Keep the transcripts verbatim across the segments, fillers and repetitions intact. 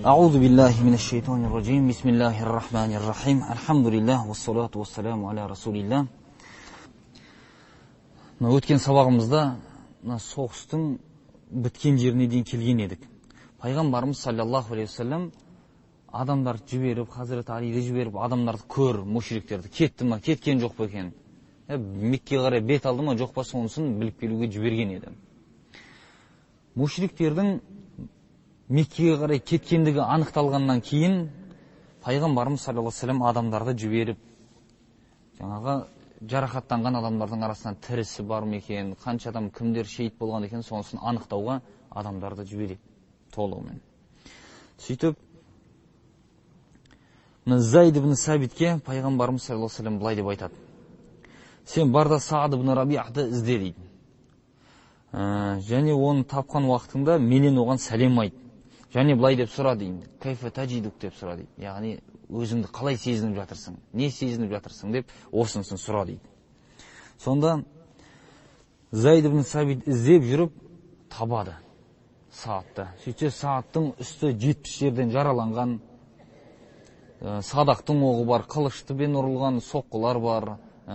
أعوذ بالله من الشيطان الرجيم بسم الله الرحمن الرحيم الحمد لله والصلاة والسلام على رسول الله. Өткен сабағымызда соғыстың біткен жеріне дейін келген едік. Пайғамбарымыз саллаллаху алейхи вассалам адамдарды жіберіп, Хазірет Алиді жіберіп, адамдарды көр, мушриктерді кетті ма, кеткен жоқ па екен. Меккеге қарай бет алды ма, жоқ па, сонысын біліп келуге жіберген еді. Мушриктердің Меккеге қарай кеткендігі анықталғаннан кейін Пайғамбарымыз саллаллаху алейхи вассалам адамдарды жіберіп, жаңағы жарақаттанған адамдардың арасынан тірісі бар ма екен, қанша адам кімдер шейіт болған екен, сонысын анықтауға адамдарды жібереді толығымен. Сөйтіп Зайд ибн Сабитке Пайғамбарымыз саллаллаху алейхи вассалам былай деп айтады: сен бар да Саад ибн Рабиъты ізде дейді. Және оны тапқан уақытында менен оған сәлем айт. Және былай деп сұра дейді: кайфа таджидук деп сұра дейді. Яғни өзіңді қалай сезініп жатырсың, не сезініп жатырсың деп осынысын сұра дейді. Сонда Зайд ибн Сабит іздеп жүріп табады Саадты. Сөйтсе Саадтың үсті жетпіс жерден жараланған, садақтың оғы бар, қылыштымен ұрылған соққылар бар,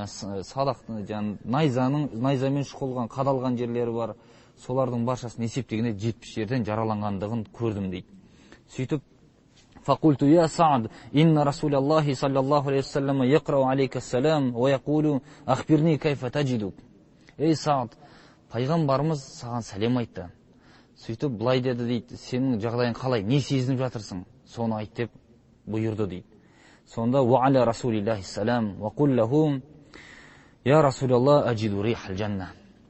садақтың найзаның найзамен шұқылған, қадалған жерлері бар. Солардың баршасын есептегенде жетпіс жерден жараланғандығын көрдім дейді. Сөйтіп فقلت يا سعد إن رسول الله صلى الله عليه وسلم يقرأ عليك السلام ويقول أخبرني كيف تجدك. Ей Саад, пайғамбарымыз саған сәлем айтты. Сөйтіп былай деді дейді: сенің жағдайың қалай, не сезініп жатырсың, соны айт деп бұйырды дейді. Сонда وعلى رسول الله السلام وقل له يا رسول الله أجد ريح الجنة.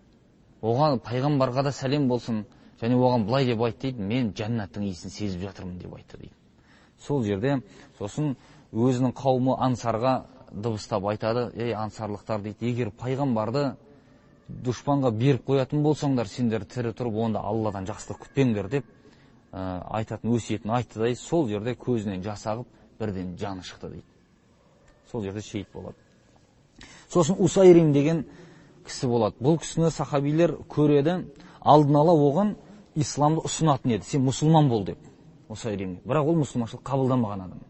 Оған пайғамбарға да сәлем болсын, және оған былай деп айт дейді: мен жәннаттың иісін сезіп жатырмын деп айтты дейді. Сол жерде сосын өзінің қауымы Ансарға дыбыстап айтады: ей ансарлықтар дейді, егер пайғамбарды дұшпанға беріп қоятын болсаңдар, сендер тірі тұрып онда Алладан жақсылық күтпеңдер деп ә, айтатын өсиетін айтты да, сол жерде көзінен жас ағып бірден жаны шықты дейді. Сол жерде шейіт болады. Сосын Усайрим деген кісі болады. Бұл кісіні сахабилер көреді, алдын ала оған исламды ұсынатын еді: сен мұсылман бол деп. Усайрим. Бірақ ол мұсылманшылық қабылдамаған адам.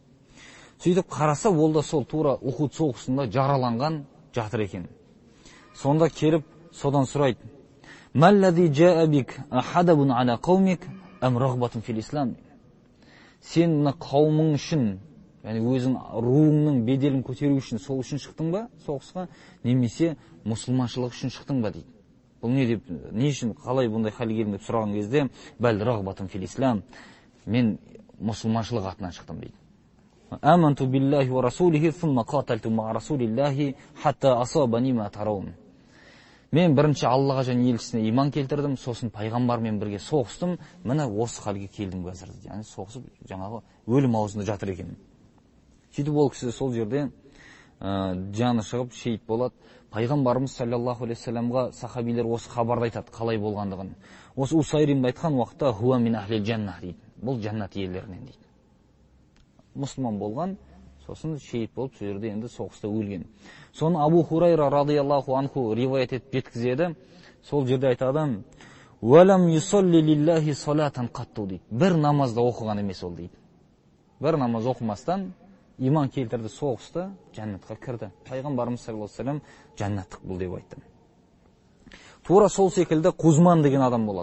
Сөйтіп қараса, ол да сол тура Ухуд соғысында жараланған жатыр екен. Сонда келіп содан сұрайды: "Маллази жаа бик ахадабун ала қаумик ам рағбатун фил ислам?" Сен мына қауымың үшін, яғни өзің руыңның беделін көтеру үшін сол үшін шықтың ба соғысқа, немесе мұсылманшылық үшін шықтың ба дейді. Бұл не деп, не үшін, қалай бұндай халге келдің деп сұраған кезде: "Бәл рағбатун фил ислам." Мен мұсылманшылық атынан шықтым дейді. "Аманту биллахи ва расулихи сумма қаталту ма расулиллахи хатта асабани ма тараун." Мен бірінші Аллаға және елшісіне иман келтірдім, сосын пайғамбармен бірге соғыстым, міне осы халге келдім қазір. Яғни соғысып жаңағы өлім аузында жатыр екен. Сөйтіп ол кісі сол жерде ә, жаны шығып шейіт болады. Пайғамбарымыз саллаллаху алейхи вассаламға сахабилер осы хабарды айтады, қалай болғандығын. Осы Усайримді айтқан уақытта хуа мин ахлил жанна дейді. Бұл жәннат иелерінен дейді. Мұсылман болған, сосын шейіт болып сол жерде енді соғыста өлген. Соны Абу Хурайра радиаллаху анху риваят етіп жеткізеді. Сол жерде айтады: "Валам юсалли лиллахи салатан қатту" дейді. Бір намазда оқыған емес ол дейді. Бір намаз оқымастан иман келтірді, соғыста жәннатқа кірді. Пайғамбарымыз саллаллаху алейхи вассалам жәннаттық бұл деп айтты. Тура сол секілді Қузман деген адам болады.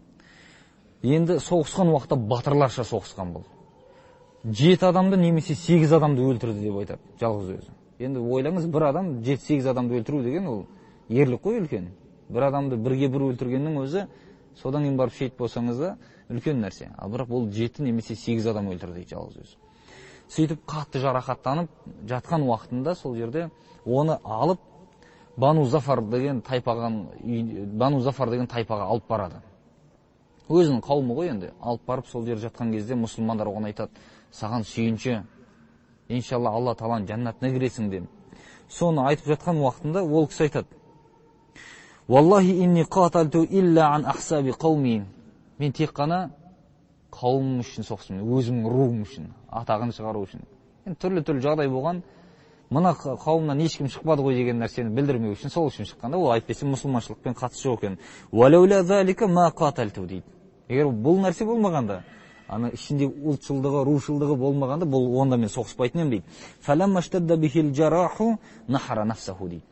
Енді соғысқан уақытта батырларша соғысқан бұл. Жеті адамды немесе сегіз адамды өлтірді деп айтады, жалғыз өзі. Енді ойлаңыз, бір адам жеті сегіз адамды өлтіру деген ол ерлік қой, үлкен. Бір адамды бірге бір өлтіргеннің өзі, содан кейін барып шейіт болсаңыз да үлкен нәрсе. Ал бірақ бұл жеті немесе сегіз адам өлтірді дейді жалғыз өзі. Сөйтіп қатты жарақаттанып жатқан уақытында сол жерде оны алып Бану Зафар деген тайпаға, Бану Зафар деген тайпаға алып барады. Өзінің қауымы ғой енді. Алып барып сол жерде жатқан кезде мұсылмандар оған айтады: "Саған сүйінші, иншалла Алла Тағаланың жәннатына кіресің" деп. Соны айтып жатқан уақытында ол кісі айтады: "Валлахи инни қаталту илля ан ахсаби қауми." Мен тек қана қауымым үшін соғыстым, өзімнің руым үшін, атағын шығару үшін. Енді түрлі-түрлі жағдай болған, мына қауымнан ешкім шықпады ғой деген нәрсені білдірмеу үшін сол үшін шыққанда, ол айтпесе мұсылманшылықпен қатысы жоқ екен. "Валауля залика ма қаталту" дейді. Егер бұл нәрсе болмағанда, аны ішінде ұлтшылдығы, рушылдығы болмағанда бұл онда мен соғыспайтын ем дейді. Фаламма штадда бихил жараху нахара нафсаху дейді.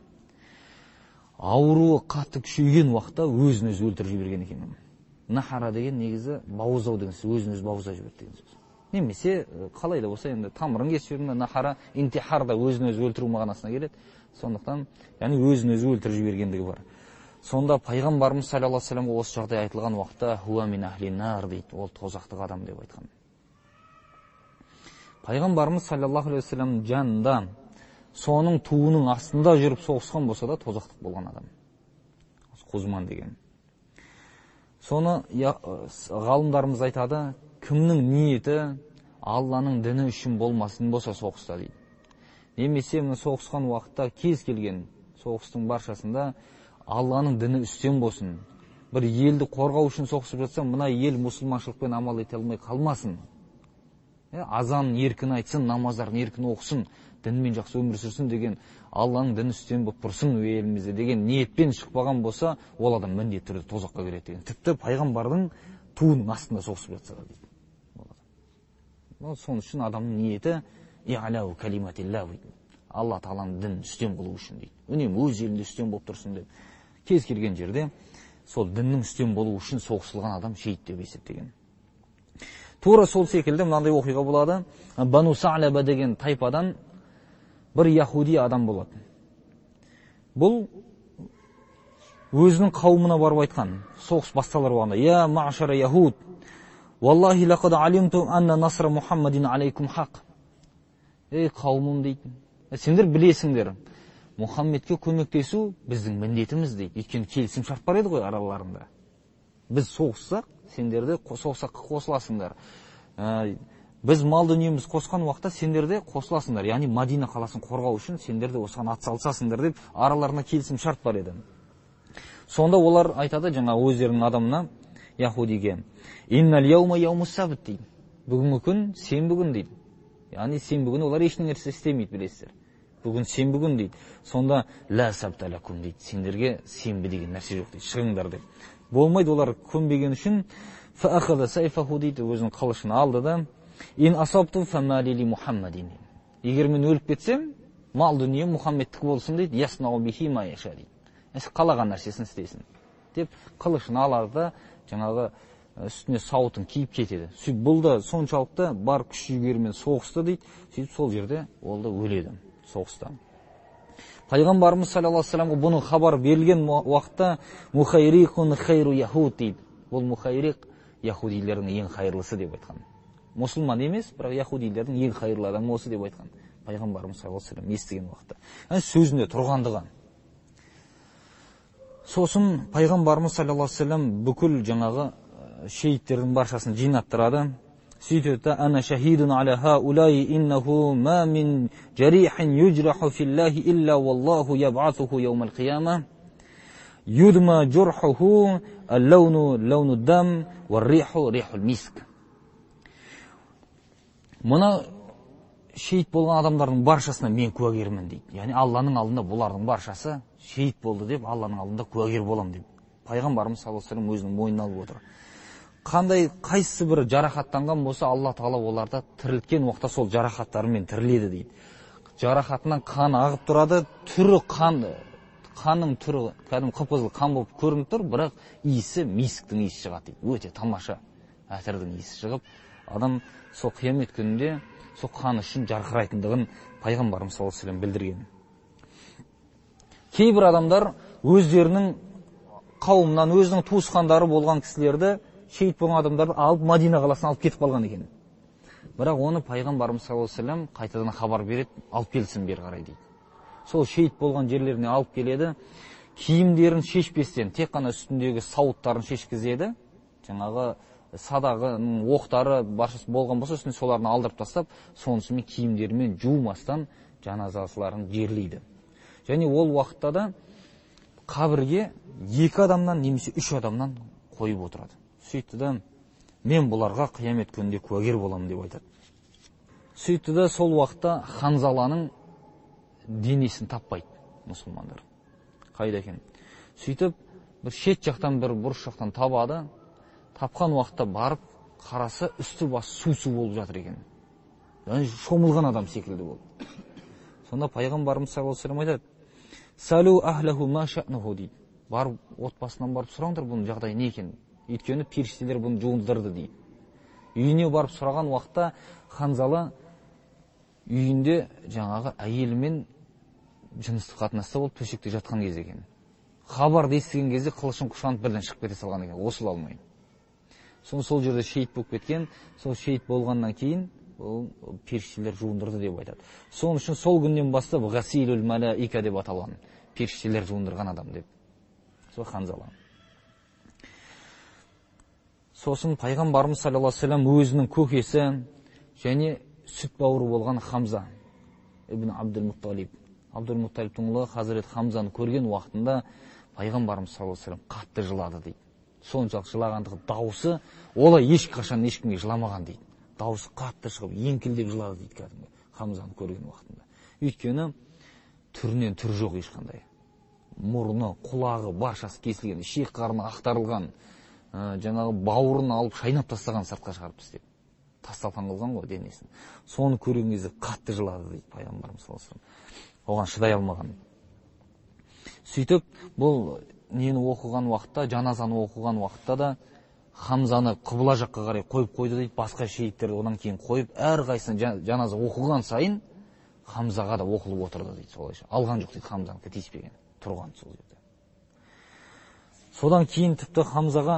Ауруы қатты күшейген уақытта өзін өзі өлтіріп жіберген екен. Нахара деген негізі бауыздау деген сөз, өзін өзі бауыздап жіберді деген сөз. Немесе қалай да болса енді тамырын кесіп жіберді, нахара интихар да өзін өзі өлтіру мағынасына келеді. Сондықтан, яғни өзін өзі өлтіріп жібергендігі бар. Сонда пайғамбарымыз саллаллаху алейхи вассаламға осы жағдай айтылған уақытта хуа мин ахли нар дейді, ол тозақтық адам деп айтқан. Пайғамбарымыз саллаллаху алейхи вассалам жанында соның туының астында жүріп соғысқан болса да тозақтық болған адам. Қузман деген. Соны ғалымдарымыз айтады, кімнің ниеті Алланың діні үшін болмасын болса соғыста дейді. Немесе мына соғысқан уақытта кез келген соғыстың баршасында Алланың діні үстем болсын. Бір елді қорғау үшін соғысып жатса, мына ел мұсылманшылықпен амал ете алмай қалмасын. Азан еркін айтсын, намаздарын еркін оқысын, дінмен жақсы өмір сүрсін деген, Алланың діні үстем болып тұрсын елімізде деген ниетпен шықпаған болса, ол адам міндетті түрде тозаққа кіреді деген. Тіпті пайғамбардың туының астында соғысып жатса да дейді. Соның үшін адамның ниеті иғлау калиматилла дейді. Алла тағаланың дінін үстем қылу үшін дейді. Үнемі өз елінде үстем болып тұрсын деп. Кез келген жерде сол діннің үстем болу үшін соғысылған адам шейіт деп есептеген. Тура сол секілді мынандай оқиға болады. Бану Са'лаба деген тайпадан бір яхуди адам болады. Бұл өзінің қауымына барып айтқан, соғыс басталар уағында: «Я ма'шара яхуд, валлахи лақад алимту анна насра Мухаммадин алейкум хақ». Ей қауымым дейді, сендер білесіңдер, Мұхаммедке көмектесу біздің міндетіміз дейді. Өйткені келісім шарт бар еді ғой араларында. Біз соғыссақ, сендерде соғысаққа қосыласыңдар. Біз мал дүниеміз қосқан уақытта сендерде қосыласыңдар. Яғни Мадина қаласын қорғау үшін сендерде осыған атсалысасыңдар деп араларына келісім шарт бар еді. Сонда олар айтады жаңа өздерінің адамына, яхудиге: «Иннал яума яумус сабт» дейді. Бүгінгі күн сенбі күн дейді. Яғни сенбі күні олар ешнәрсе істемейді, білесіздер. Бүгін сенбі күн дейді. Сонда ла сабта лакум дейді. Сендерге сенбі деген нәрсе жоқ дейді. Шығыңдар деп. Болмайды, олар көнбеген үшін фаахада сайфаху дейді, өзінің қылышын алды да: «Ин асабту фамалили Мухаммадин». Егер мен өліп кетсем, мал дүние Мұхаммедтікі болсын дейді. Яснау бихи ма яша дейді. Қалаған нәрсесін істесін деп қылышын алады да жаңағы үстіне сауытын киіп кетеді. Сөйтіп бұл да соншалықты бар күш жігерімен соғысты дейді. Сөйтіп сол жерде ол да өледі соғыста. Пайғамбарымыз саллаллаху алейхи вассаламға бұның хабар берілген уақытта мухайрикун хайру яхуд дейді. Бұл мухайрик яхудилердің ең хайырлысы деп айтқан. Мұсылман емес, бірақ яхудилердің ең хайырлы адамы осы деп айтқан. Пайғамбарымыз саллаллаху алейхи вассалам естіген уақытта. Сөзінде тұрғандығы. Сосын пайғамбарымыз саллаллаху алейхи вассалам бүкіл жаңағы шейіттердің баршасын жинаттырады. Сөйтеді: «Ана шахидун аля хаулай иннаху ма мин жарихин юджраху филлахи илля валлаху яб'атуху яумал қияма юдма журхуху аллауну лауну дам варриху рихул миск». Мұны шейіт болған адамдардың баршасына мен куәгермін дейді. Яғни Алланың алдында бұлардың баршасы шейіт болды деп, Алланың алдында куәгер болам деп. Пайғамбарымыз саллаллаху алейхи вассалам өзінің мойнына алып отыр. Қандай қайсы бір жарақаттанған болса, Алла тағала оларды тірілткен уақытта сол жарақаттарымен тіріледі дейді. Жарақатынан қан ағып тұрады, түрі қан, қанның түрі кәдімгі қып-қызыл қан болып көрініп тұр, бірақ иісі мисктің иісі шығады дейді. Өте тамаша әтірдің иісі шығып, адам сол қиямет күнінде сол қан үшін жарқырайтындығын пайғамбарымыз саллаллаху алейхи вассалам білдірген. Кейбір адамдар өздерінің қауымнан, өзінің туысқандары болған кісілерді, шейіт болған адамдарды алып Мадина қаласына алып кетіп қалған екен. Бірақ оны пайғамбарымыз саллаллаху алейхи вассалам қайтадан хабар береді, алып келсін бері қарай дейді. Сол шейіт болған жерлеріне алып келеді, киімдерін шешпестен, тек қана үстіндегі сауыттарын шешкізеді. Жаңағы садағының оқтары баршасы болған болса, үстіне соларын алдырып тастап, сонысымен киімдерімен жумастан жаназаларын жерлейді. Және ол уақытта да қабірге екі адамнан немесе үш адамнан қойып отырады. Сөйтті да мен бұларға қиямет күнінде куәгер боламын деп айтады. Сөйтті да сол уақытта Ханзаланың денесін таппайды мұсылмандар. Қайда екен? Сөйтіп бір шет жақтан бір бұрыш жақтан табады. Тапқан уақытта барып қараса үсті басы су-су болып жатыр екен. Яғни шомылған адам секілді болды. Сонда пайғамбарымыз саллаллаху алейхи ва саллям айтады: "Салу ахлаху ма ша'нуху" дейді. Барып отбасынан барып сұраңдар бұның жағдайы не екен. Өйткені періштелер бұны жуындырды дейді. Үйіне барып сұраған уақытта Ханзала үйінде жаңағы әйелімен жыныстық қатынаста болып төсекте жатқан кез екен. Хабарды естіген кезде қылышын құшанып бірден шығып кете салған екен, осыл алмай. Соны сол жерде шейіт болып кеткен, сол шейіт болғаннан кейін ол періштелер жуындырды деп айтады. Соның үшін сол күннен бастап ғасилул малаика деп аталған, періштелер жуындырған адам деп. Сол Ханзала. Сосын пайғамбарымыз саллаллаху алейхи ва саллям өзінің көкесі және сүт бауыры болған Хамза ибн Абдул-Мутталиб, Абдул-Мутталибтің ұлы Хазірет Хамзаны көрген уақытында пайғамбарымыз саллаллаху алейхи ва саллям қатты жылады дейді. Соншалық жылағандығы дауысы, олай ешқашан ешкімге жыламаған дейді. Дауысы қатты шығып, еңкілдеп жылады дейді кәдімгі Хамзаны көрген уақытында. Өйткені түрінен түр жоқ ешқандай. Мұрны, құлағы, баршасы кесілген, ішек қарны ақтарылған, жаңағы бауырын алып шайнап тастаған, сыртқа шығарып тастап. Тасталқан қылған ғой денесін. Соны көрген кезде қатты жылады дейді пайғамбарымыз саллаллаху алейхи ва саллям. Оған шыдай алмаған. Сөйтіп, бұл нені оқыған уақытта, жаназаны оқыған уақытта да Хамзаны қыбла жаққа қарай қойып қойды дейді, басқа шейіттерді одан кейін қойып, әрқайсысын жаназа оқыған сайын Хамзаға да оқылып отырды дейді солайша. Алған жоқ дейді Хамзаны, тиіспеген, тұрған сол жерде. Содан кейін тіпті Хамзаға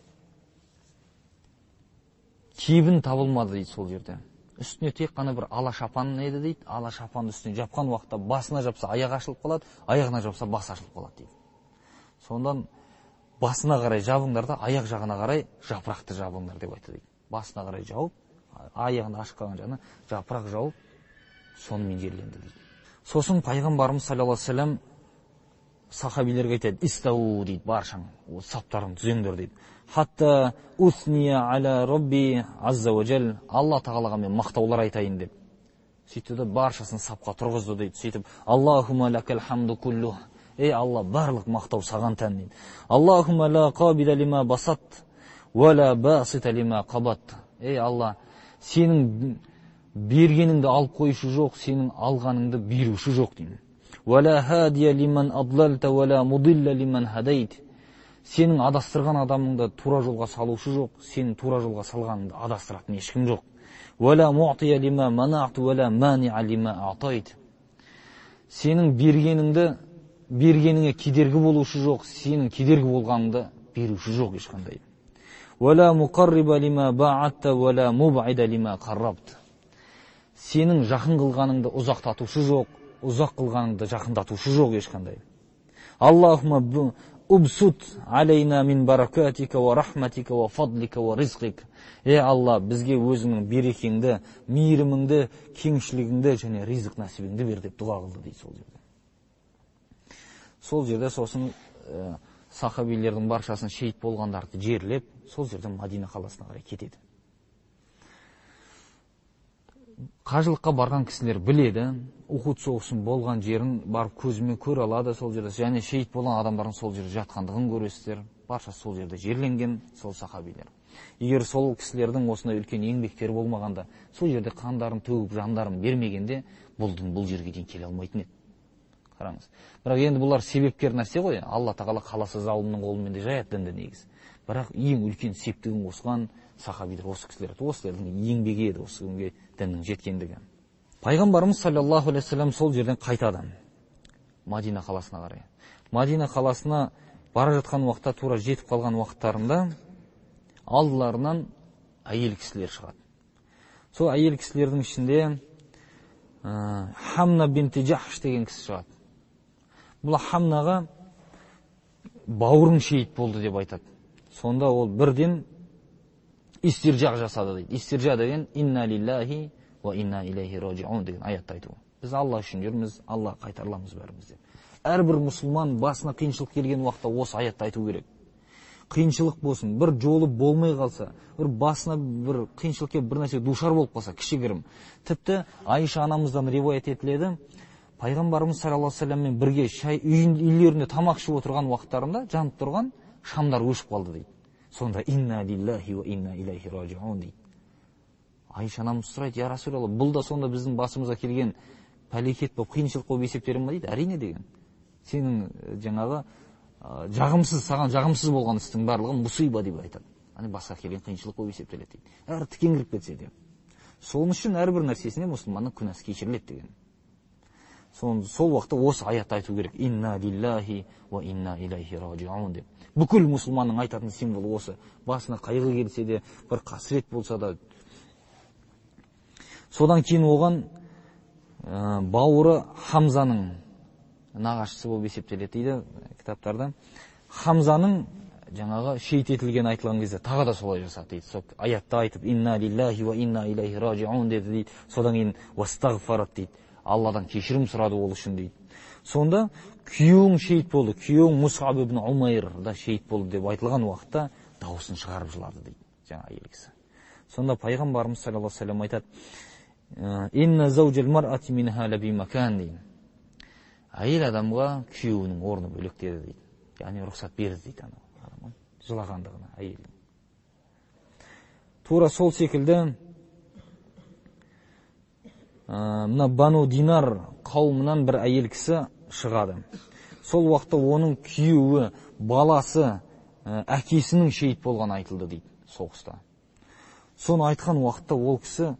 кебін табылмады дейді сол жерде. Үстіне тек қана бір ала шапан еді дейді, ала шапанды үстіне жапқан уақытта басына жапса аяқ ашылып қалады, аяғына жапса бас ашылып қалады дейді. Сондан басына қарай жабыңдар да аяқ жағына қарай жапырақты жабыңдар деп айтты дейді. Басына қарай жауып, аяғын ашып қалған жағына жапырақ жауып, сонымен жерленді дейді. Сосын пайғамбарымыз саллаллаху алейхи ва саллям сахабилерге айтады: "Истау" дейді, баршаң, саптарын түзеңдер дейді. Хатта усния аля Робби азза ва жал, Алла тағалаға мен мақтаулар айтайын деп. Сөйтті де баршасын сапқа тұрғызды дейді. Сөйтіп, Аллахумма лакал хамду куллу. Ей Алла, барлық мақтау саған тән дейді. Аллахумма ла қабида лима басат, ва ла басита лима қабат. Ей Алла, сенің бергеніңді алып қойшы жоқ, сенің алғаныңды беруші жоқ дейді. Ва ла хадия лиман адлалта, ва ла мудилла лиман хадайт. Сенің адастырған адамыңды тура жолға салушы жоқ, сенің тура жолға салғаныңды адастыратын ешкім жоқ. Ва ла муътия лима манату, ва ла мани'a лима атайт. Сенің бергеніңді бергеніңе кедергі болушы жоқ, сенің кедергі болғаныңды беруші жоқ ешқандай. Вала муқарриба лима ба'атта вала муб'ида лима қаррабт. Сенің жақын қылғаныңды ұзақтатушы жоқ, ұзақ қылғаныңды жақындатушы жоқ ешқандай. Аллахумма убсут алейна мин баракатика ва рахматика ва фадлика ва ризқик. Ей Алла, бізге өзіңнің берекеңді, мейіріміңді, кеңшілігіңді және ризық нәсібіңді бер деп дұға қылды дейді сол жерде. Сол жерде сосын ә, сахабилердің баршасын шейіт болғандарды жерлеп, сол жерде Мадина қаласына қарай кетеді. Қажылыққа барған кісілер біледі, Ухуд соғысын болған жерін барып көзімен көре алады сол жерде, және шейіт болған адамдардың сол жерде жатқандығын көресіздер. Баршасы сол жерде жерленген сол сахабилер. Егер сол кісілердің осындай үлкен еңбектері болмағанда, сол жерде қандарын төгіп, жандарын бермегенде, бұлдың бұл жерге дейін келе алмайтын еді. Қараңыз. Бірақ енді бұлар себепкер нәрсе ғой. Алла тағала қаласа залымның қолымен де жаят дінді негіз. Бірақ ең үлкен септігін қосқан сахабилер осы кісілер. Осылардың еңбегі еді осы күнге діннің жеткендігі. Пайғамбарымыз саллаллаху алейхи ва саллям сол жерден қайтады Мадина қаласына қарай. Мадина қаласына бара жатқан уақытта, тура жетіп қалған уақыттарында алдыларынан әйел кісілер шығады. Сол әйел кісілердің ішінде ә, Хамна бинти Жахш деген кісі шығады. Бұл Хамнаға бауырың шейіт болды деп айтады. Сонда ол бірден истиржа жасады дейді. Истиржа деген инна лиллахи ва инна илейхи раджиун деген аятты айту. Біз Алла үшін жүрміз, Алла қайтарыламыз бәріміз деп. Әрбір мұсылман басына қиыншылық келген уақытта осы аятты айту керек. Қиыншылық болсын, бір жолы болмай қалса, бір басына бір қиыншылық келіп бір нәрсе душар болып қалса, кішігірім. Тіпті Айша анамыздан риуаят етіледі, Пайғамбарымыз саллаллаху алейхи ва салламмен бірге шай үйін үйлерінде тамақ ішіп отырған уақыттарында жанып тұрған шамдар өшіп қалды дейді. Сонда инна лиллахи ва инна илайхи ражиун дейді. Айша анамыз сұрайды, я Расулалла, бұл да сонда біздің басымызға келген пәлекет болып қиыншылық болып есептелер ме дейді. Әрине деген. Сенің жаңағы жағымсыз, саған жағымсыз болған істің барлығы мұсиба деп айтады. Аны басқа келген қиыншылық болып есептеледі дейді. Әр тікеңгіріп кетсе де. Сол үшін әрбір нәрсесіне мұсылманның күнәсі кешіріледі деген. Сол, сол уақытта осы аятты айту керек. Инна лиллахи ва инна илайхи ражиун деп. Бүкіл мұсылманның айтатын символы осы. Басына қайғы келсе де, бір қасірет болса да. Содан кейін оған ә, бауыры Хамзаның нағашысы болып есептеледі дейді кітаптарда. Хамзаның жаңағы шейіт етілген айтылған кезде тағы да солай жасады дейді. Сол аятта айтып инна лиллахи ва инна илайхи ражиун деді дейді. Содан кейін вастағфарат дейді. Алладан кешірім сұрады ол үшін дейді. Сонда күйеуің шейіт болды, күйеуің Мус'аб ибн Умайр да шейіт болды деп айтылған уақытта дауысын шығарып жылады дейді жаңа әйел кісі. Сонда пайғамбарымыз саллаллаху алейхи ва саллям айтады: инна заужал мар'ати минха лаби макан дейді. Әйел адамға күйеуінің орны бөлек деді дейді. Яғни рұқсат берді дейді ана адам жылағандығына әйелдің. Тура сол секілді мына Бану Динар қауымынан бір әйел кісі шығады. Сол уақытта оның күйеуі, баласы, әкесінің шейіт болған айтылды дейді соғыста. Соны айтқан уақытта ол кісі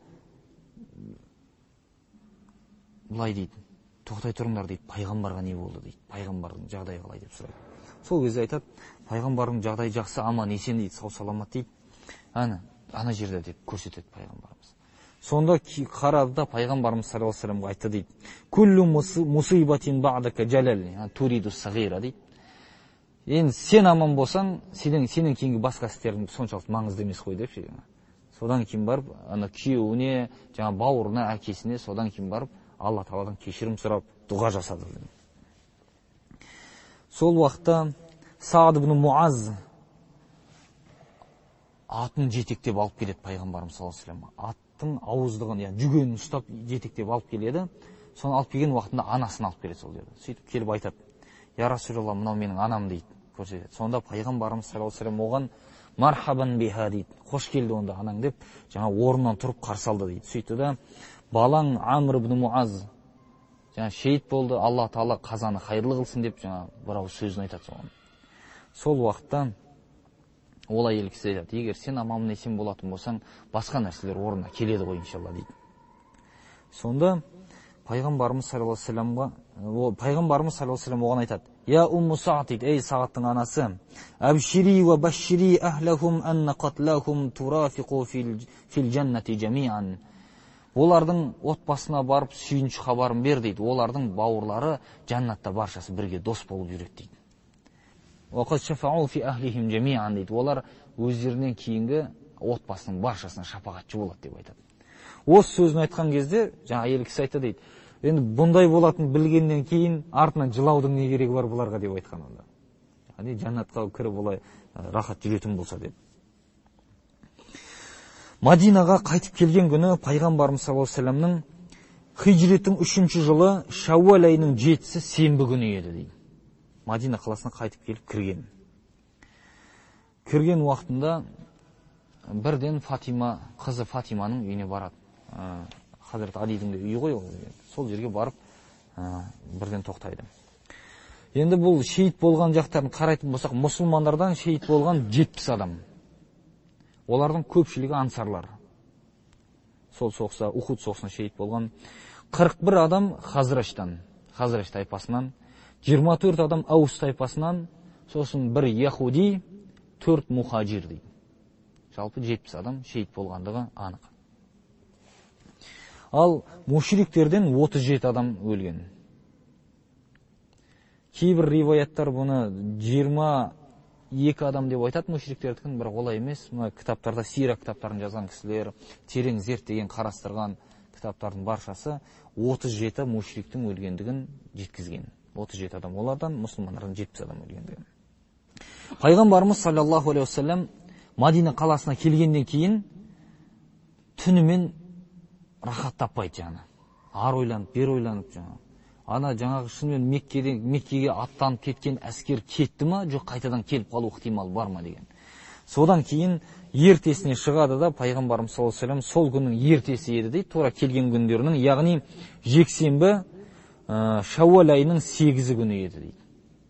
былай дейді: тоқтай тұрыңдар дейді, пайғамбарға не болды дейді, пайғамбардың жағдайы қалай деп сұрайды. Сол кезде айтады: пайғамбардың жағдайы жақсы, аман есен дейді, сау саламат дейді. Ана, ана жерде деп көрсетеді пайғамбарымыз. Сонда қарады да пайғамбарымыз саллаллаху алейхи ва саллямға айтты дейді: күллу мусибатин бa'дака жалал туриду сагира дейді. Енді сен аман болсаң, сенің сенің кейінгі басқа істерің соншалықты маңызды емес қой деп ше. Содан кейін барып ана күйеуіне, жаңа бауырына, әкесіне содан кейін барып Алла Тағаладан кешірім сұрап дұға жасады. Сол уақытта Саад ибн Муаз атын жетектеп алып келеді пайғамбарымыз саллаллаху алейхи ва саллям. Аттың ауыздығын, яғни жүгенін ұстап жетектеп алып келеді. Соны алып келген уақытында анасын алып келеді сол жерде. Сөйтіп келіп айтады: я Расулалла, мынау менің анам дейді, көрсетеді. Сонда пайғамбарымыз саллаллаху алейхи ва саллям оған мархабан биха дейді, қош келді онда анаң деп, жаңа орнынан тұрып қарсы алды дейді. Сөйтті да балаң Амр ибн Муаз жаңа шейіт болды, Алла Тағала қазаны хайырлы қылсын деп жаңа бір ауыз сөзін айтады соған. Сол уақытта ол әйел кісі айтады: егер сен аман есен болатын болсаң, басқа нәрселер орнына келеді ғой иншалла дейді. Сонда пайғамбарымыз саллаллаху алейхи ва саллямға, пайғамбарымыз саллаллаху алейхи ва саллям оған айтады: я умму Саад дейді, ей Саадтың анасы, абшири ва башири ахлахум анна қатлахум турафиқу фил джаннати джамиан. Олардың отбасына барып сүйінші хабарын бер дейді. Олардың бауырлары жаннатта баршасы бірге дос болып жүреді дейді. Уақат шафау фи ахлихим джамиан дейді. Олар өздерінен кейінгі отбасының баршасына шапағатшы болады деп айтады. Осы сөзін айтқан кезде жаңа әйел кісі айтты дейді: енді бұндай болатын білгеннен кейін артынан жылаудың не керегі бар бұларға деп айтқан онда. Яғни жаннатқа кіріп олай рахат жүретін болса деп. Мадинаға қайтып келген күні пайғамбарымыз саллаллаху алейхи ва саллямның хижреттің үшінші жылы Шауал айының жетісі сенбі күні еді дейді. Мадина қаласына қайтып келіп кірген. Кірген уақытында бірден Фатима, қызы Фатиманың үйіне барады. Хазірет Алидің де үйі ғой ол. Сол жерге барып бірден тоқтайды. Енді бұл шейіт болған жақтарын қарайтын болсақ, мұсылмандардан шейіт болған жетпіс адам. Олардың көпшілігі ансарлар. Сол соғыста, Ухуд соғысына шейіт болған. қырық бір адам Хазраштан, Хазраш тайпасынан, жиырма төрт адам Аус тайпасынан, сосын бір Яхуди, төрт Мухаджир дейді. Жалпы жетпіс адам шейіт болғандығы анық. Ал мушриктерден отыз жеті адам өлген. Кейбір риваяттар бұны жиырма екі адам деп айтады мушриктердікін, бірақ олай емес. Мына кітаптарда, сира кітаптарын жазған кісілер, терең зерттеген, қарастырған кітаптардың баршасы отыз жеті мушриктің өлгендігін жеткізген. отыз жеті адам, олардан мұсылмандардан жетпіс адам өлгендігін. Пайғамбарымыз саллаллаху алейхи ва саллям Мадина қаласына келгеннен кейін түнімен рахат таппайды жаңа. Ар ойланып, бер ойланып жаңа. Ана жаңағы шынымен Меккеге, Меккеге аттанып кеткен әскер кетті ма, жоқ қайтадан келіп қалу ықтимал бар ма деген. Содан кейін ертесіне шығады да пайғамбарымыз саллаллаху алейхи вассалам сол күннің ертесі еді дейді, тура келген күндерінің, яғни жексенбі Шауал айының сегізі күні еді дейді.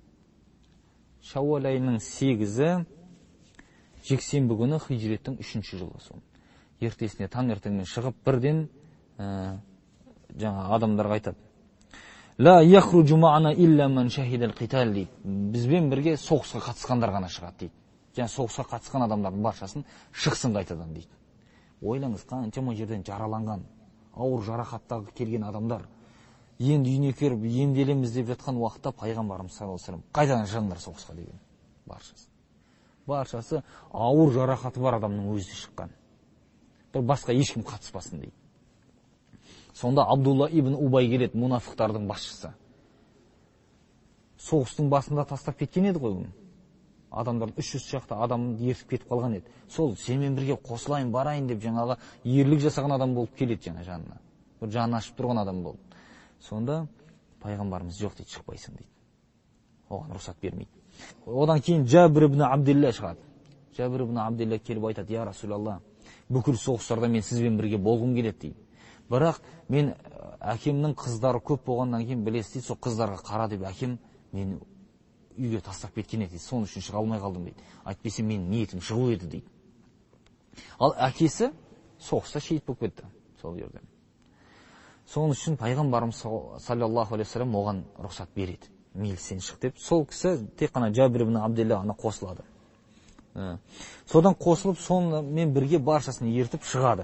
Шауал айының сегізі жексенбі күні хижреттің үшінші жылы. Сол ертесіне таңертеңмен шығып бірден ә, жаңа адамдарға айтады: «Ла яхруджу ма'ана илля ман шахидал қитал» дейді. Бізбен бірге соғысқа қатысқандар ғана шығады дейді. Жаңа соғысқа қатысқан адамдардың баршасын шықсын қайтадан дейді. Ойлаңыз, қаншама жерден жараланған, ауыр жарақаттағы келген адамдар енді үйіне келіп емделеміз деп жатқан уақытта пайғамбарымыз саллаллаху алейхи вассалам қайдан шығыңдар соғысқа деген. Баршасы. Баршасы ауыр жарақаты бар адамның өзі шыққан. Бір басқа ешкім қатыспасын дейді. Сонда Абдулла ибн Убай келеді, мұнафықтардың басшысы. Соғыстың басында тастап кеткен еді ғой. Адамдар үш жүз шақты адамды ертіп кетіп қалған еді. Сол сенімен бірге қосылайын, барайын деп жаңағы ерлік жасаған адам болып келеді жаңа жанына. Бір жаны ашып тұрған адам болып. Сонда пайғамбарымыз жоқ дейді, шықпайсың дейді. Оған рұқсат бермейді. Одан кейін Жабир ибн Абдилла шығады. Жабир ибн Абдилла келіп айтады: «Я Расулалла, бүкіл соғыстарда мен сізбен бірге болғым келеді» дейді. Бірақ мен әкемнің қыздары көп болғаннан кейін білесіз дейді, сол қыздарға қара деп әкем мені үйге тастап кеткен еді. Соның үшін шыға алмай қалдым дейді. Айтпесе менің ниетім шығу еді дейді. Ал әкесі соғыста шейіт болып кетті сол жерде. Соның үшін пайғамбарымыз саллаллаху алейхи вассалам оған рұқсат береді. Мейлі сен шық деп. Сол кісі тек қана Жабир ибн Абдилла ғана қосылады. Содан қосылып, сонымен бірге баршасын ертіп шығады.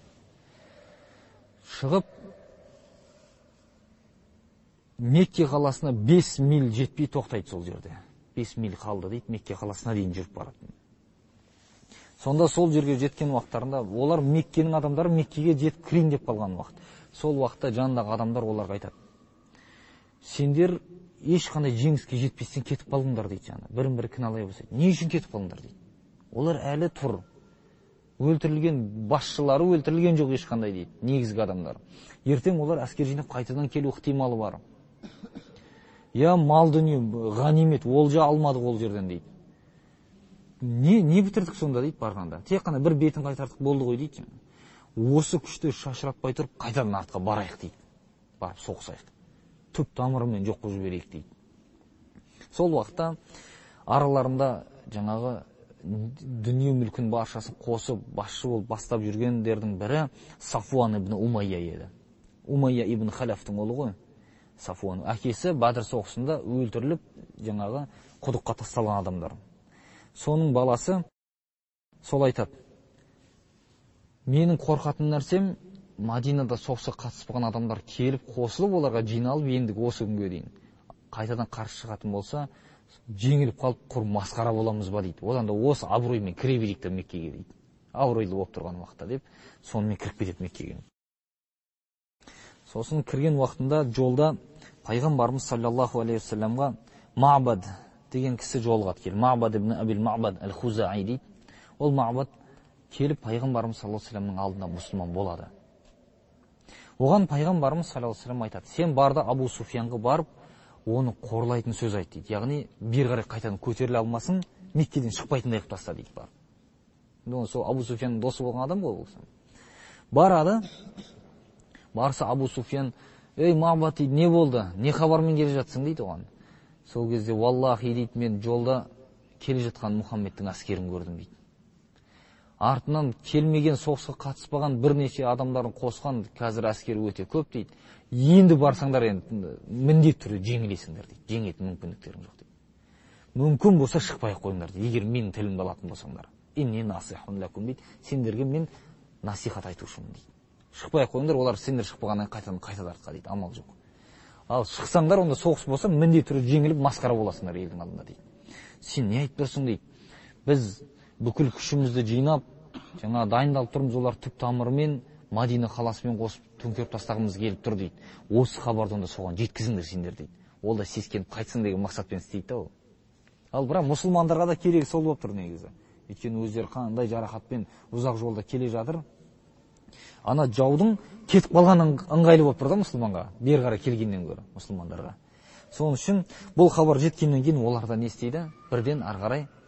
Шығып Мекке қаласына бес миль жетпей тоқтайды сол жерде. бес миль қалды дейді, Мекке қаласына дейін жүріп барады. Сонда сол жерге жеткен уақыттарында олар Меккенің адамдары Меккеге жетіп кірейін деп қалған уақыт. Сол уақытта жанындағы адамдар оларға айтады: «Сендер ешқандай жеңіске жетпестен кетіп қалдыңдар» дейді жаңа. Бірін-бірі кінәлай бастайды. Не үшін кетіп қалдыңдар дейді. Олар әлі тұр. Өлтірілген, басшылары өлтірілген жоқ ешқандай дейді, негізгі адамдар. Ертең олар әскер жинап қайтадан келу ықтималы бар. Я мал дүние, ғанимет, олжа алмадық ол жерден дейді. Не, не бітірдік сонда дейді барғанда. Тек қана бір бетін қайтардық болды ғой дейді. Осы күшті шашыратпай тұрып қайтадан артқа барайық дейді. Барып соғысайық. Түп тамырымен жоқ қылып жіберейік дейді. Сол уақытта араларында жаңағы дүние мүлкін баршасын қосып басшы болып бастап жүргендердің бірі Сафуан ибн Умайя еді. Умайя ибн Халафтың ұлы ғой. Сафуан. Әкесі Бадр соғысында өлтіріліп, жаңағы құдыққа тасталған адамдар. Соның баласы сол айтады: «Менің қорқатын нәрсем, Мадинада соғысқа қатыспаған адамдар келіп қосылып, оларға жиналып, ендігі осы күнге дейін қайтадан қарсы шығатын болса, жеңіліп қалып құр масқара боламыз ба» дейді. Одан да осы абыроймен кіре берейік те Меккеге дейді. Абыройлы болып тұрған уақытта деп, сонымен кіріп кетеді Меккеге. Сосын кірген уақытында жолда пайғамбарымыз саллаллаху алейхи вассаламға Ма'бад деген кісі жолығады келіп. Ма'бад ибн Абил Ма'бад әл-Хузаи дейді. Ол Ма'бад келіп пайғамбарымыз саллаллаху алейхи вассаламның алдында мұсылман болады. Оған пайғамбарымыз саллаллаху алейхи вассалам айтады: «Сен барда Абу Суфиянға барып, оны қорлайтын сөз айт» дейді. Яғни бер қарай қайтадан көтеріле алмасын, Меккеден шықпайтындай қылып таста дейді бар. Сол Абу Суфиянның досы болған адам ғой болса. Барады. Барса Абу Суфиян: «Ей Ма'бад дейді, не болды? Не хабармен келе жатсың?» дейді оған. Сол кезде: «Валлахи» дейді, мен жолда келе жатқан Мұхаммедтің әскерін көрдім» дейді. Артынан келмеген, соғысқа қатыспаған бірнеше адамдарын қосқан қазір әскері өте көп дейді. Енді барсаңдар енді міндет түрде жеңілесіңдер дейді. Жеңетін мүмкіндіктерің жоқ дейді. Мүмкін болса шықпай қойыңдар дейді. Егер менің тілімді алатын болсаңдар. Инни насихун лакум дейді. Сендерге мен насихат айтушымын дейді. Шықпай қойыңдар, олар сендер шықпағаннан қайтадан қайтады артқа дейді. Амал жоқ. Ал шықсаңдар, онда соғыс болса міндет түрде жеңіліп масқара боласыңдар елдің алдында дейді. Сен не айтып тұрсың дейді. Біз бүкіл күшімізді жинап, жаңа дайындалып тұрмыз, олар түп тамырымен Мадина қаласымен қосып төңкеріп тастағымыз келіп тұр дейді. Осы хабарды онда соған жеткізіңдер сендер дейді. Ол да сескеніп қайтсын деген мақсатпен істейді ол. Ал бірақ мұсылмандарға да керегі сол болып тұр негізі. Өйткені өздері қандай жарақатпен ұзақ жолда келе жатыр. Ана жаудың кетіп қалған ыңғайлы болып тұр да мұсылманға, бер қарай келгеннен гөрі мұсылмандарға. Соның үшін бұл хабар жеткеннен кейін оларда не істейді? Бірден ары қарай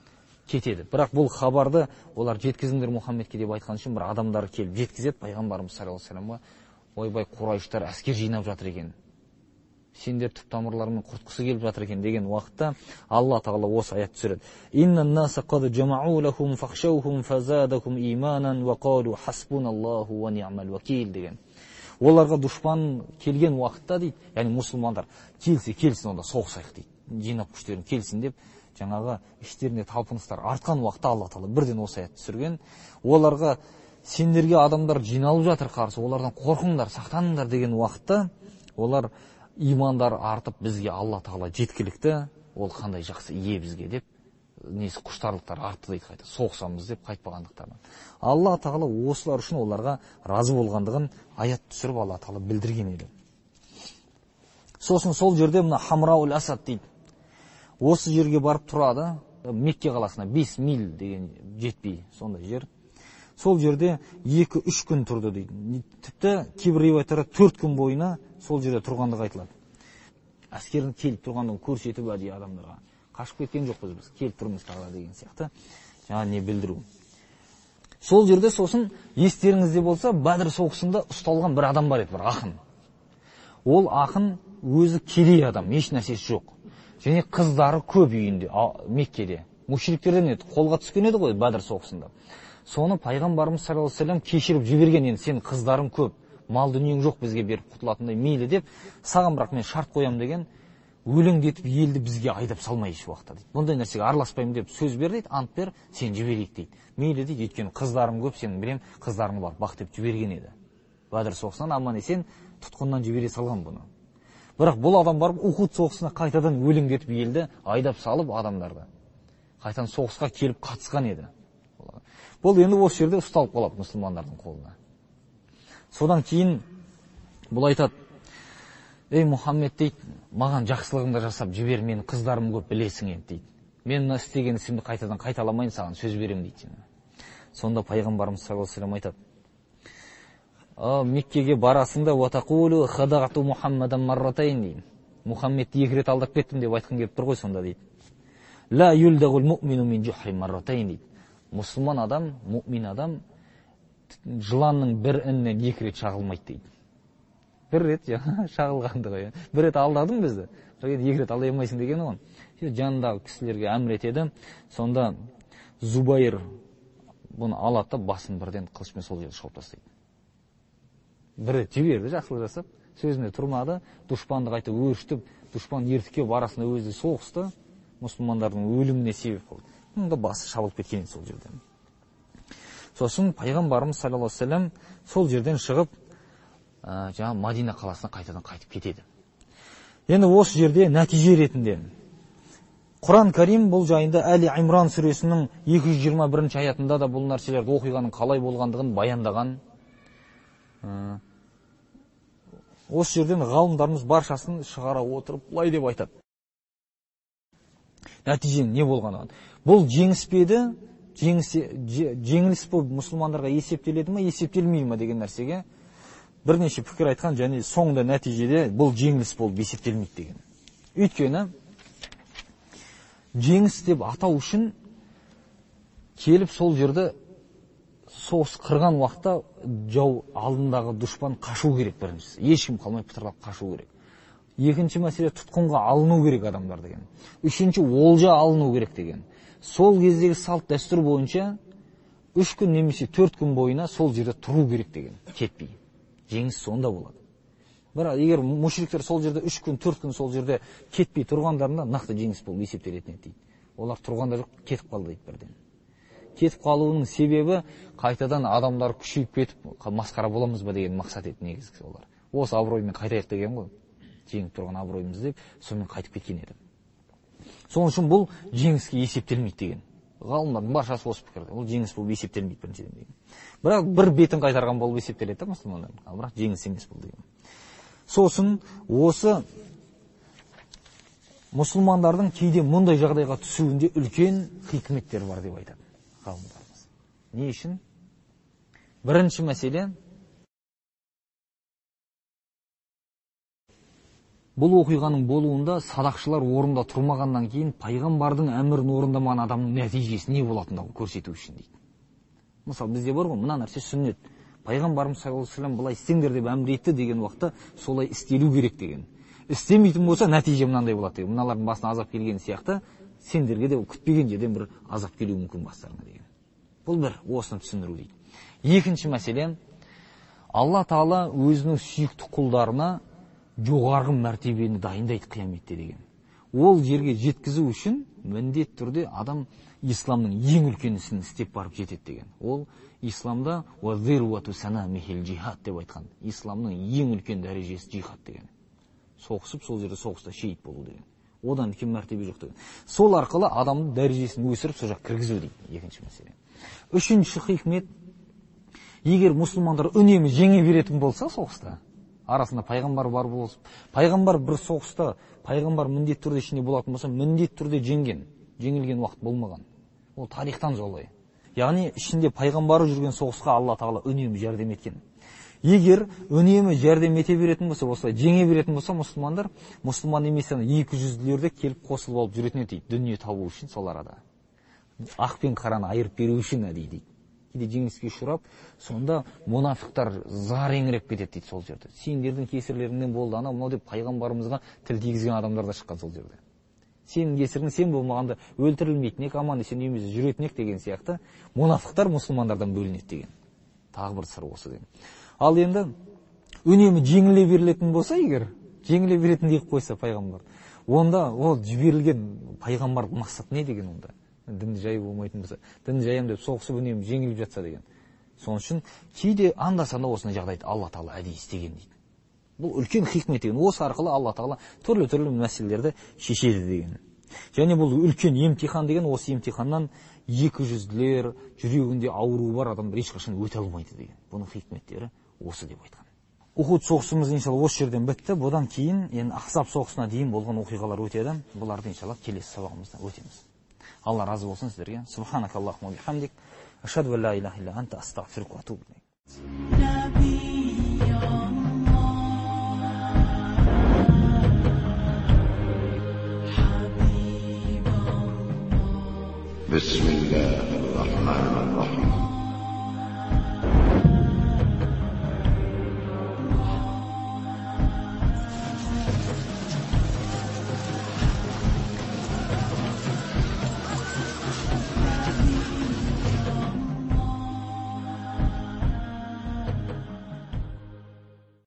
кетеді. Бірақ бұл хабарды олар жеткізіңдер Мұхаммедке деп айтқан үшін бір адамдар келіп жеткізеді пайғамбарымыз саллаллаху алейхи вассаламға. Ойбай, Құрайыштар әскер жинап жатыр екен. Сендер түп тамырларымен құртқысы келіп жатыр екен деген уақытта Алла Тағала осы аят түсіреді. Иннан наса қад жамау лахум фахшаухум фазадахум иманан ва қалу хасбуналлаху ва ниъмал вакил деген. Оларға дұшпан келген уақытта дейді, яғни мұсылмандар келсе келсін, онда соғысайық дейді. Жинап күштерін келсін деп, жаңағы іштеріне талпыныстар артқан уақытта Алла Тағала бірден осы аят түсірген. Оларға сендерге адамдар жиналып жатыр қарсы, олардан қорқыңдар, сақтаныңдар деген уақытта олар имандар артып, бізге Алла Тағала жеткілікті, ол қандай жақсы ие бізге деп, несі құштарлықтар артты дейді, қайта соғысамыз деп қайтпағандықтарынан. Алла Тағала осылар үшін оларға разы болғандығын аят түсіріп Алла Тағала білдірген еді. Сосын сол жерде мына Хамраул Асад дейді. Осы жерге барып тұрады, Мекке қаласына бес миль деген жетпей сондай жер. Сол жерде екі-үш күн тұрды дейді. Тіпті кейбір риуаяттарда төрт күн бойына сол жерде тұрғандығы айтылады. Әскердің келіп тұрғандығын көрсетіп әдейі адамдарға. Қашып кеткен жоқпыз біз, келіп тұрмыз тағы деген сияқты. Жаңа не білдіру. Сол жерде сосын естеріңізде болса, Бәдір соғысында ұсталған бір адам бар еді, бір ақын. Ол ақын өзі кедей адам, еш нәрсесі жоқ. Және қыздары көп үйінде, Меккеде. Мушриктерден еді, қолға түскен еді ғой Бәдір соғысында. Соны пайғамбарымыз саллаллаху алейхи вассалам кешіріп жіберген, енді сен қыздарың көп, мал дүниең жоқ бізге беріп құтылатындай, мейлі деп, саған бірақ мен шарт қоям деген, өлеңдетіп елді бізге айдап салмай еш уақытта дейді. Бұндай нәрсеге араласпаймын деп сөз бер дейді, ант бер, сен жіберейік дейді. Мейлі дейді, өйткені қыздарың көп, сенің білем, қыздарың бар, бақ деп жіберген еді. Бәдір соғысынан аман есен тұтқыннан жібере салған бұны. Бірақ бұл адам барып Ухуд соғысына қайтадан өлеңдетіп елді айдап салып адамдарды. Қайтадан соғысқа келіп қатысқан еді. Бұл енді осы жерде ұсталып қалады мұсылмандардың қолына. Содан кейін бұл айтады: ей Мұхаммед дейді, маған жақсылығыңды жасап жібер, мен қыздарым көп білесің енді дейді. Мен мына істеген ісімді қайтадан қайталамайын, саған сөз беремін дейді. Сонда пайғамбарымыз саллаллаху алейхи вассалам айтады: Меккеге барасыңда уатақулу хадағату Мұхаммадан марратайн дейді. Мұхаммедті екі рет алдап кеттім деп айтқан келіп тұр ғой сонда дейді. Ла юлдағул муъмину мин жухри марратайн дейді. Мұсылман адам, мұъмин адам жыланның бір іннен екі рет шағылмайды дейді. Бір рет шағылғанды ғой. Бір рет алдадың бізді, екі рет алдай алмайсың деген оған. Жанындағы кісілерге әмір етеді. Сонда Зубайыр бұны алады да басын бірден қылышпен сол жерде шауып тастайды. Бір рет жіберді, жақсылық жасап, сөзіне тұрмады, дұшпанды қайта өршітіп, дұшпан ертікке барасында өзі соғысты, мұсылмандардың өліміне себеп болды. Мұнда басы шабылып кеткен сол жерден. Сосын пайғамбарымыз саллаллаху алейхи вассалам сол жерден шығып, жаңа Мадина қаласына қайтадан қайтып кетеді. Енді осы жерде нәтиже ретінде Құран Карим бұл жайында Әли Имран сүресінің екі жүз жиырма бірінші аятында да бұл нәрселерді оқиғаның қалай болғандығын баяндаған. Осы жерден ғалымдарымыз баршасын шығара отырып былай деп айтады. Нәтиженің не болғанын. Бұл жеңіс пе еді, жеңіліс болып мұсылмандарға есептеледі ме, есептелмейді ме деген нәрсеге бірнеше пікір айтқан, және соңында нәтижеде бұл жеңіліс болып есептелмейді деген. Өйткені жеңіс деп атау үшін келіп сол жерді соғыс қырған уақытта жау алдындағы дұшпан қашу керек біріншісі. Ешкім қалмай пытырлап қашу керек. Екінші мәселе тұтқынға алыну керек адамдар деген. Үшінші олжа алыну керек деген. Сол кездегі салт дәстүр бойынша үш күн немесе төрт күн бойына сол жерде тұру керек деген, кетпей. Жеңіс сонда болады. Бірақ егер мушриктер сол жерде үш күн, төрт күн сол жерде кетпей тұрғандарында нақты жеңіс болып есептелетін еді дейді. Олар тұрғанда жоқ, кетіп қалды дейді бірден. Кетіп қалуының себебі қайтадан адамдар күшейіп кетіп, масқара боламыз ба деген мақсат еді негізгі олар. Осы абыроймен қайтайық деген ғой. Жеңіп тұрған абыройымыз деп, сонымен қайтып кеткен еді. Соның үшін бұл жеңіске есептелмейді деген. Ғалымдардың баршасы осы пікірде. Ол жеңіс болып есептелмейді біріншіден деген. Бірақ бір бетін қайтарған болып есептеледі мұсылмандар. Ал бірақ жеңіс емес бұл деген. Сосын осы мұсылмандардың кейде мұндай жағдайға түсуінде үлкен хикметтер бар деп айтады ғалымдарымыз. Не үшін? Бірінші мәселе, бұл оқиғаның болуында садақшылар орында тұрмағаннан кейін пайғамбардың әмірін орындамаған адамның нәтижесі не болатындығын көрсету үшін дейді. Мысалы бізде бар ғой, мына нәрсе сүннет. Пайғамбарымыз саллаллаху алейхи ва саллям былай істеңдер деп әмір етті деген уақытта солай істелу керек деген. Істемейтін болса нәтиже мынандай болады деген. Мыналардың басына азап келген сияқты сендерге де күтпеген жерден бір азап келуі мүмкін бастарына деген. Бұл бір осыны түсіндіру дейді. Екінші мәселе, Алла Тағала өзінің сүйікті құлдарына жоғарғы мәртебені дайындайды қияметте деген. Ол жерге жеткізу үшін міндет түрде адам исламның ең үлкен ісін істеп барып жетеді деген. Ол исламда уазирвату санамихил джихад деп айтқан. Исламның ең үлкен дәрежесі джихад деген. Соғысып сол жерде соғыста шейіт болу деген. Одан үлкен мәртебе жоқ деген. Сол арқылы адамның дәрежесін өсіріп сол жаққа кіргізу дейді. Екінші мәселе. Үшінші хикмет, егер мұсылмандар үнемі жеңе беретін болса соғыста, арасында пайғамбар бар болса, пайғамбар бір соғыста, пайғамбар міндет түрде ішінде болатын болса, міндет түрде жеңген, жеңілген уақыт болмаған. Ол тарихтан жолай. Яғни ішінде пайғамбары жүрген соғысқа Алла Тағала үнемі жәрдем еткен. Егер үнемі жәрдем ете беретін болса, осылай жеңе беретін болса, мұсылмандар, мұсылман емес екі жүзділерді келіп қосылып алып жүретін еді, дүние табу үшін сол арада. Ақ пен қараны айырып беру үшін дейді. Кейде жеңіске ұшырап, сонда мұнафиқтар зареңіреп кетеді дейді сол жерде. Сендердің кесірлеріңнен болды, ана мынау деп пайғамбарымызға тіл тигізген адамдар да шыққан сол жерде. Сенің кесірің сен болмағанда өлтірілмейтін ек, аман есен үйімізде жүретін ек деген сияқты мұнафиқтар мұсылмандардан бөлінеді деген. Тағы бір сыр осы деген. Ал енді үнемі жеңіле берілетін болса, егер жеңіле беретін деп қойса пайғамбар, онда ол жіберілген пайғамбардың мақсаты не деген онда? Дінді жай болмайтын болса, дінді жаям деп соғысып үнемі жеңіліп жатса деген. Соның үшін кейде анда-санда осындай жағдайды Алла Тағала әдейі істеген дейді. Бұл үлкен хикмет деген. Осы арқылы Алла Тағала түрлі-түрлі мәселелерді шешеді деген. Және бұл үлкен емтихан деген, осы емтиханнан екі жүзділер, жүрегінде ауруы бар адамдар ешқашан өте алмайды деген. Бұның хикметтері осы деп айтқан. Ухуд соғысымыз иншалла осы жерден бітті. Бұдан кейін енді Ахзаб соғысына дейін болған оқиғалар өтеді. Бұларды иншалла келесі сабағымызда өтеміз. Алла разы болсын сіздерге. Субханакаллахумма бихамдик, ашхаду ан ла илаха илля анта, астағфирука ва атубу илейк. بسم الله